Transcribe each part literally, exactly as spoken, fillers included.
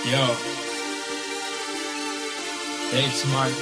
Yo, Dave Smart,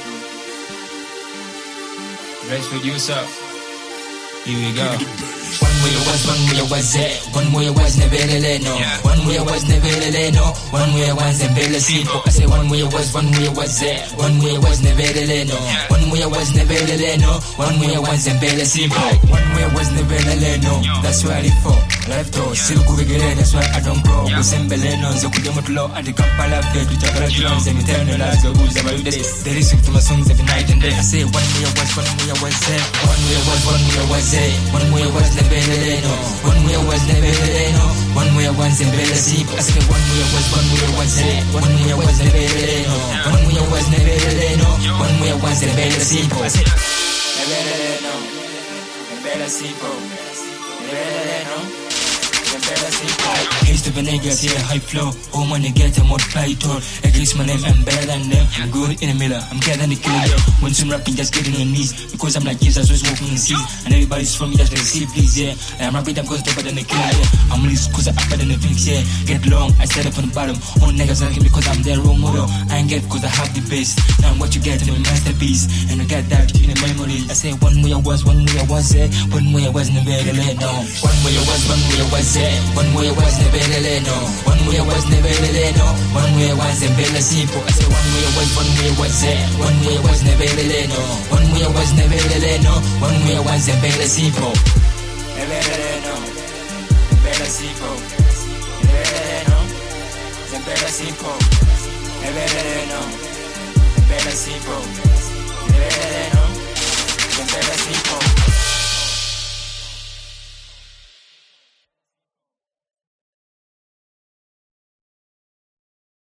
Race producer. Here we go. One way I was, one way I was it. One way I was never let no. One way I was never let no. One way I was never simple. I say one way I was, one way I was it. One way I was never let no. One way I was never let no. One way I was never simple. One way I was never let no. That's why I live for. Life to still go again. That's why I don't grow. We send beleno. So could you mut low at the Kampala bed to Chakra Jones and internalize the rules about this. There is to my songs every night and day. I say one way I was, one way I was it. One way I was, one way I was it. One way I was never let no. One way I was never let no. One way I was never simple. I say one way I was, one way I was it. One way I was never let no. One way I was never let no. One way I was never simple. I say never let no. Never simple. Never let no. Here's the niggas here, high flow. Oh, when you get a more title. At least my name, I'm better than them. I'm good in the middle, I'm getting the killer. When some rapping, just getting on knees. Because I'm like Jesus, always walking in seas. And everybody's from me, just like see, please, yeah. I'm rapping them cause they're better than the killer, yeah. I'm released cause I'm better than the things, yeah. Get long, I set up on the bottom. All niggas like me because I'm their role model. I ain't get cause I have the base. Now what you get is a masterpiece. And I got that in the memory. I say one way I was, one way I was, yeah. One way I was never let no. One way I was, one way I was, yeah. One way I was never let no. One way I was never let no. One way I was never simple. I say one way I was, one way I was it. One way I was never let no. One way I was never let no. One way I was never simple. Never let no. Never simple. Never let no. Never simple. Never let no. Never simple. Never let no. Never simple.